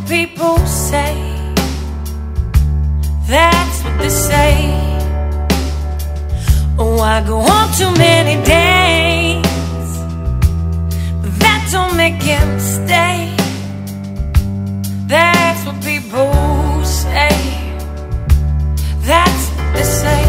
people say. That's what they say. Oh, I go on too many days, but that don't make him stay. That's what people say. That's what they say.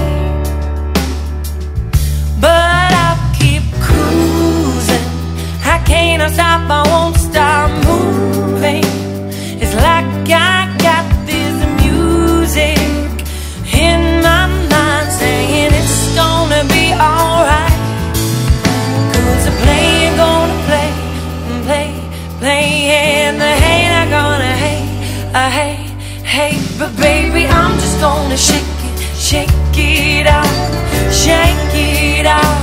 But I'll keep cruising. I can't stop, I won't stop moving. It's like I got this music in my mind saying it's gonna be alright. 'Cause the player gonna play, play, play, and the hater gonna hate, I hate. But baby, I'm just gonna shake it out, shake it out.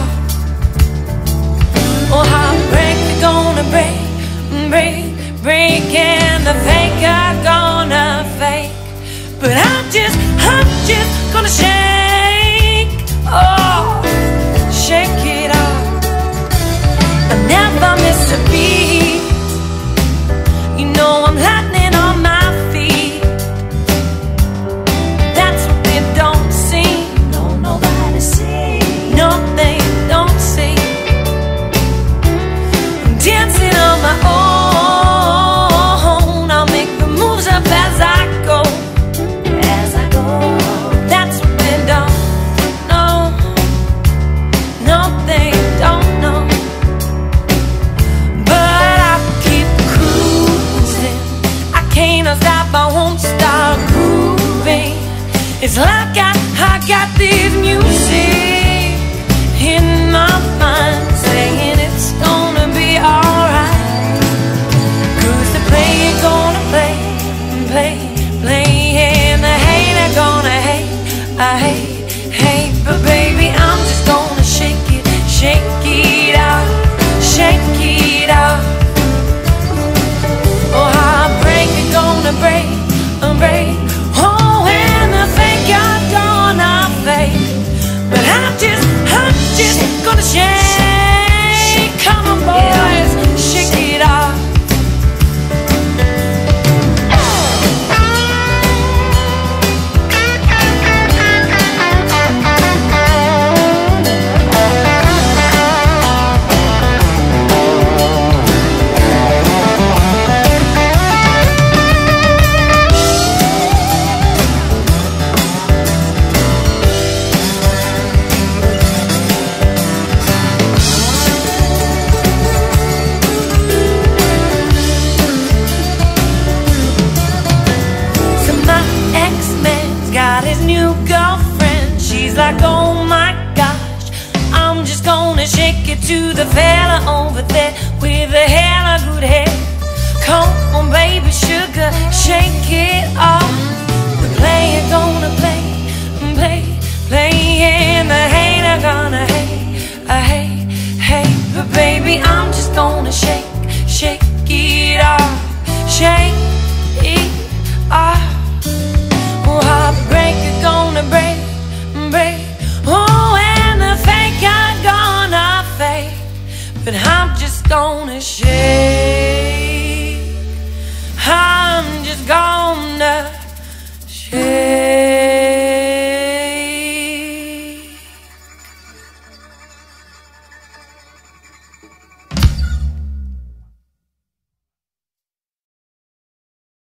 Oh, heartbreak is gonna break, break, break, and the faker gonna fake. But I'm just gonna shake, oh, shake it out. I never miss a beat. You know I'm lightning on my feet. That's what they don't see. No, nobody see. No, they don't see. I'm dancing on my own. I'll make the moves up as I go. That's what they don't know. No, they don't know. But I'll keep cruising. I can't stop, I won't stop grooving. It's like I got this music in my mind saying it's gonna be alright. 'Cause the player gonna play, play, play, and the hater gonna hate, I hate. But baby, I'm just gonna shake it out, shake it out. Oh, heartbreak is gonna break, break. Oh, and the fake are gonna fake. But I'm just gonna shake. Come on, boys, shake it out. Got his new girlfriend. She's like, oh my gosh, I'm just gonna shake it to the fella over there with the hella good hair. Come on, baby, sugar, shake it off. The player gonna play, play, play, and the hater gonna hate, I hate. But baby, I'm just gonna shake it off, shake it off. Oh, heartbreak is gonna break, break. Oh, and the fake are gonna fake. But I'm just gonna shake.